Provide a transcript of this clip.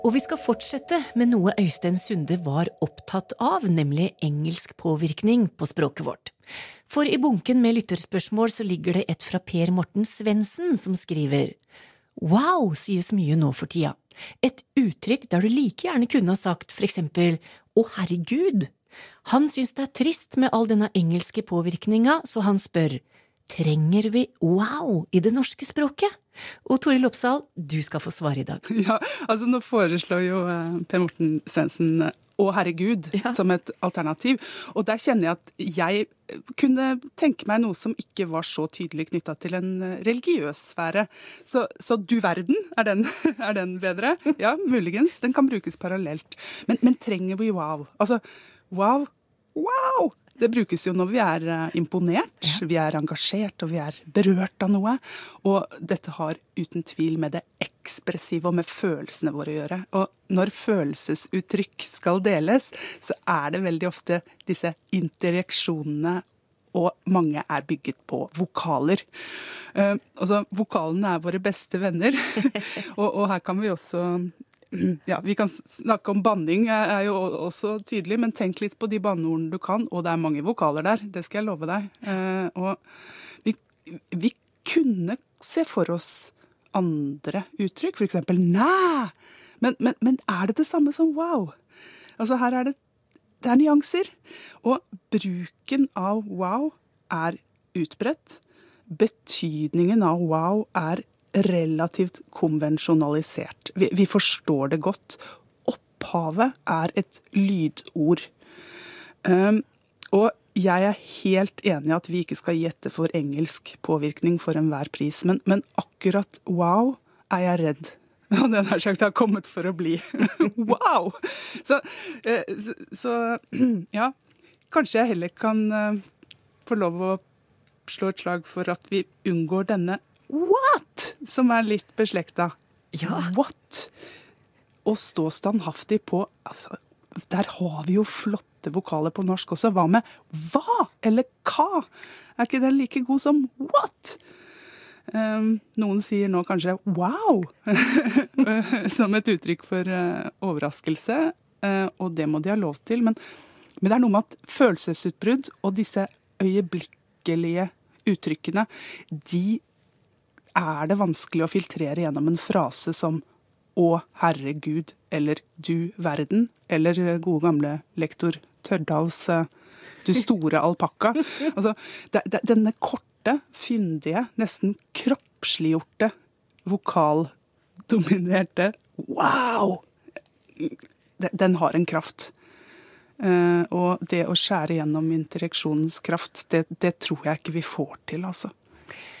Og vi skal fortsette med noe Øystein Sunde var opptatt av, nemlig engelsk påvirkning på språket vårt. For i bunken med lytterspørsmål så ligger det et fra Per Morten Svendsen som skriver: «Wow, sies mye nå for tida. Et uttrykk der du like gjerne kunne ha sagt for eksempel «Å herregud». Han syns det er trist med all denne engelske påvirkninga, så han spør: trenger vi wow i det norske språket? Og Toril Opsahl, du skal få svare i dag. Ja, altså nå foreslår jo Per Morten Svendsen «Å herregud» som et alternativ. Og der kjenner jeg at jeg kunne tenke meg noe som ikke var så tydelig knyttet til en religiøs sfære. Så du verden, er den bedre? Ja, muligens. Den kan brukes parallelt. Men trenger vi wow? Altså, wow! Det brukes jo når vi er imponert, vi er engasjert og vi er berørt av noe. Og dette har uten tvil med det ekspressive og med følelsene våre å gjøre. Og når følelsesuttrykk skal deles, så er det veldig ofte disse interaksjonene, og mange er bygget på vokaler. Altså, vokalene er våre beste venner, og her kan vi også... Ja, vi kan snakke om banning, er jo også tydelig, men tenk litt på de banneordene du kan, og det er mange vokaler der, det skal jeg love deg. Og vi kunne se for oss andre uttrykk, for eksempel næ, men er det samme som wow? Altså her er det er nyanser, og bruken av wow er utbredt, betydningen av wow er relativt konvensjonalisert. Vi forstår det godt. Opphavet er et lydord. Og jeg er helt enig i at vi ikke skal gjette for engelsk påvirkning for enhver pris, men akkurat wow er jeg redd. Og den har sagt har kommet for å bli. Wow! Så ja, kanskje jeg heller kan få lov å slå et slag for at vi unngår denne what? Som er litt beslekta. Ja. What? Å stå standhaftig på, altså, der har vi jo flotte vokaler på norsk også. Hva med hva? Eller hva? Er ikke den like god som what? Noen sier nå kanskje wow, som et uttrykk for overraskelse, og det må de ha lov til. Men det er noe med at følelsesutbrudd og disse øyeblikkelige uttrykkene, de er det vanskelig å filtrere gjennom en frase som «Å herregud» eller «Du verden» eller gode gamle lektor Tørdals «Du store alpakka». Altså, denne korte, fyndige, nesten kroppsliggjorte, vokaldominerte «wow», den har en kraft. Og det å skjære gjennom interaksjonens kraft, det tror jeg ikke vi får til, altså.